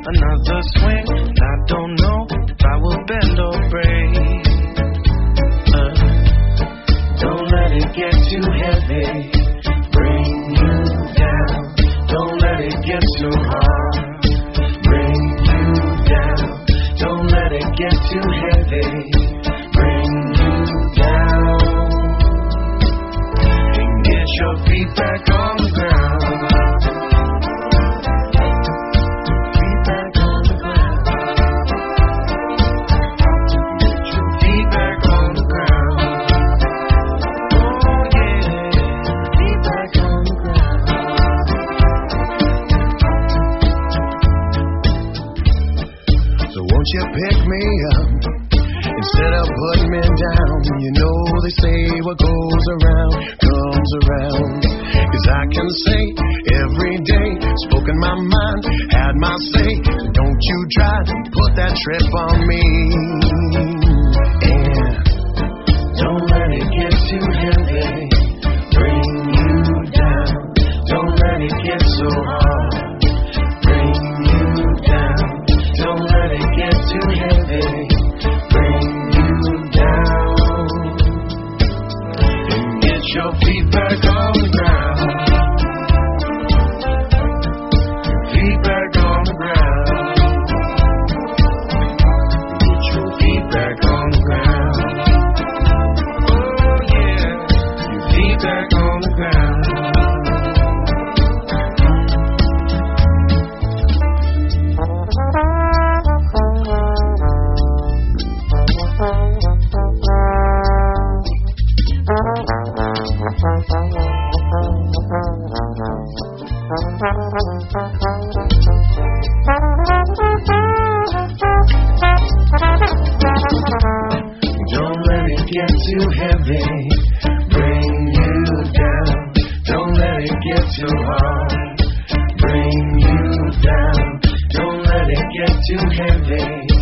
another swing. I don't know if I will bend or break. Don't let it get too heavy, bring you down. Don't let it get too hard, bring you down. Don't let it get too heavy, bring you down. And get your feet back on the ground. Feet back on the ground. Get your feet back on the ground. Oh yeah, feet back on the ground. So won't you pick me up instead of putting me down? You know they say what goes around comes around. 'Cause I can say every day, spoken my mind, had my say. So don't you try to put that trip on me. And don't let it get too heavy, bring you down. Don't let it get so hard, bring you down. Don't let it get too heavy, bring you down. And get your feet back on the ground. Feet back on the ground. Get your feet back on the ground. Oh yeah, your feet back on the ground. Don't let it get too heavy, bring you down. Don't let it get too hard, bring you down. Don't let it get too heavy,